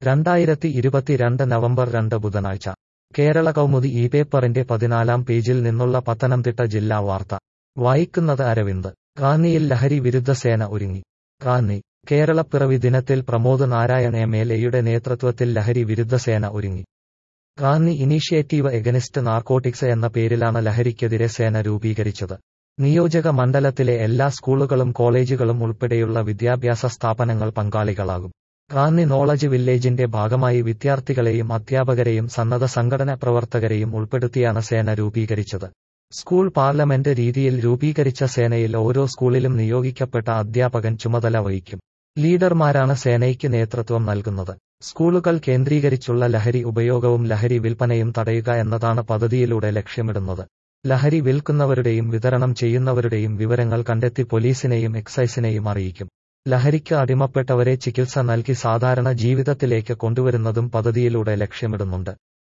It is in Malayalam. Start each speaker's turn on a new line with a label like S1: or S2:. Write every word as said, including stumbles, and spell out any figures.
S1: രണ്ടായിരത്തി ഇരുപത്തിരണ്ട് നവംബർ രണ്ട് ബുധനാഴ്ച കേരള കൗമുദി ഈ പേപ്പറിന്റെ പതിനാലാം പേജിൽ നിന്നുള്ള പത്തനംതിട്ട ജില്ലാ വാർത്ത വായിക്കുന്നത് അരവിന്ദ്. റാന്നിയിൽ ലഹരി വിരുദ്ധ സേന ഒരുങ്ങി. റാന്നി കേരളപ്പിറവി ദിനത്തിൽ പ്രമോദ് നാരായൺ എം എൽ എയുടെ നേതൃത്വത്തിൽ ലഹരി വിരുദ്ധ സേന ഒരുങ്ങി. റാന്നി ഇനീഷ്യേറ്റീവ് എഗനിസ്റ്റ് നാർക്കോട്ടിക്സ് എന്ന പേരിലാണ് ലഹരിക്കെതിരെ സേന രൂപീകരിച്ചത്. നിയോജക മണ്ഡലത്തിലെ എല്ലാ സ്കൂളുകളും കോളേജുകളും ഉൾപ്പെടെയുള്ള വിദ്യാഭ്യാസ സ്ഥാപനങ്ങൾ പങ്കാളികളാകും. റാന്നി നോളജ് വില്ലേജിന്റെ ഭാഗമായി വിദ്യാർത്ഥികളെയും അധ്യാപകരെയും സന്നദ്ധ സംഘടന പ്രവർത്തകരെയും ഉൾപ്പെടുത്തിയാണ് സേന രൂപീകരിച്ചത്. സ്കൂൾ പാർലമെന്റ് രീതിയിൽ രൂപീകരിച്ച സേനയിൽ ഓരോ സ്കൂളിലും നിയോഗിക്കപ്പെട്ട അധ്യാപകൻ ചുമതല വഹിക്കും. ലീഡർമാരാണ് സേനയ്ക്ക് നേതൃത്വം നൽകുന്നത്. സ്കൂളുകൾ കേന്ദ്രീകരിച്ചുള്ള ലഹരി ഉപയോഗവും ലഹരി വിൽപ്പനയും തടയുക എന്നതാണ് പദ്ധതിയിലൂടെ ലക്ഷ്യമിടുന്നത്. ലഹരി വിൽക്കുന്നവരുടെയും വിതരണം ചെയ്യുന്നവരുടെയും വിവരങ്ങൾ കണ്ടെത്തി പോലീസിനെയും എക്സൈസിനെയും അറിയിക്കും. ലഹരിക്ക് അടിമപ്പെട്ടവരെ ചികിത്സ നൽകി സാധാരണ ജീവിതത്തിലേക്ക് കൊണ്ടുവരുന്നതും പദ്ധതിയിലൂടെ ലക്ഷ്യമിടുന്നുണ്ട്.